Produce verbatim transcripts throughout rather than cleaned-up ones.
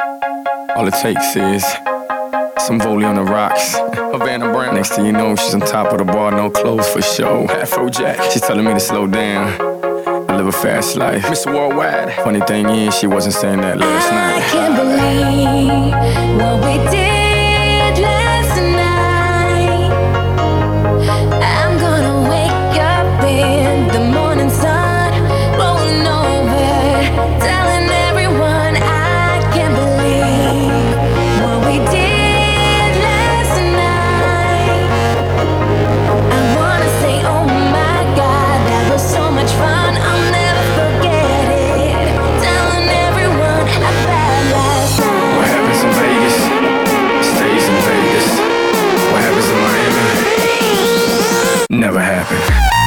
All it takes is some volley on the rocks. Havana Brown. Next thing you know, she's on top of the bar, no clothes for show. Afrojack. She's telling me to slow down. I live a fast life. Mister Worldwide. Funny thing is, she wasn't saying that last I night. I can't believe what we did last night. I'm gonna wake up in the morning sun, rolling over, telling everyone I can't believe what we did last night. I wanna say, oh my God, that was so much fun. I'll never forget it. Telling everyone I bad last night. What happens in Vegas stays in Vegas. What happens in Miami never happened.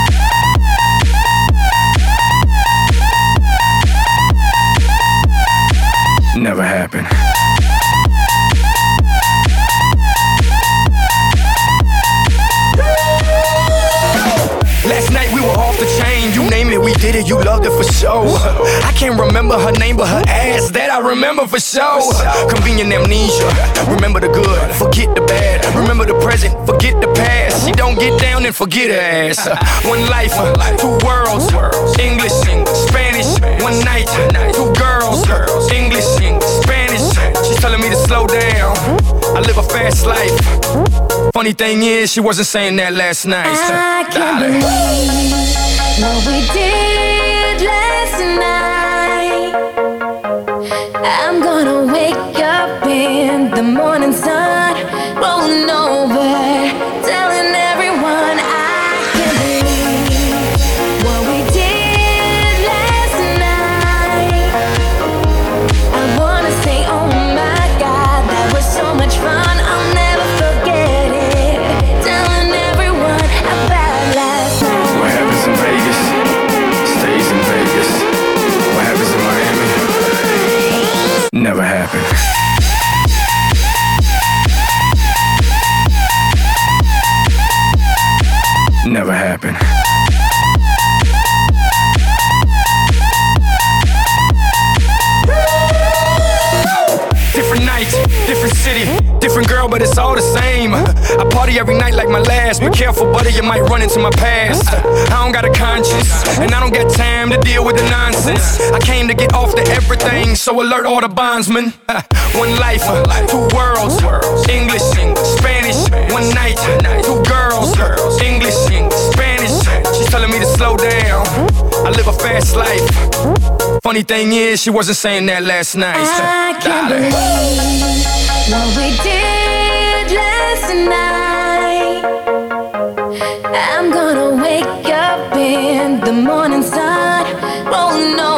Never happened. Last night we were off the chain, you name it, we did it, you loved it for sure. I can't remember her name, but her ass, that I remember for sure. Convenient amnesia, remember the good, forget the bad. Remember the present, forget the past. She don't get down and forget her ass. One life, two worlds, English, Spanish. One night, two girls, English, Spanish. She's telling me to slow down, I live a fast life. Funny thing is, she wasn't saying that last night. I can't Dale. believe what we did last night. I'm gonna wake up in the morning sun, rolling over, telling everyone I can't believe what we did last night. I wanna say, oh my God, that was so much fun. I'll never forget it. Telling everyone I bad last night. What happens in Vegas stays in Vegas. What happens in Miami never happened. Never happened. Different night, different city, different girl, but it's all the same. I party every night like my last. Be careful, buddy, you might run into my past. I don't got a conscience, and I don't got time to deal with the nonsense. I came to get off the everything, so alert all the bondsmen. One life, two worlds, English, Spanish. One night, two girls, English, Spanish. She's telling me to slow down, I live a fast life. Funny thing is, she wasn't saying that last night. I can't Dale. believe what we did last night. I'm gonna wake up in the morning sun, rolling over.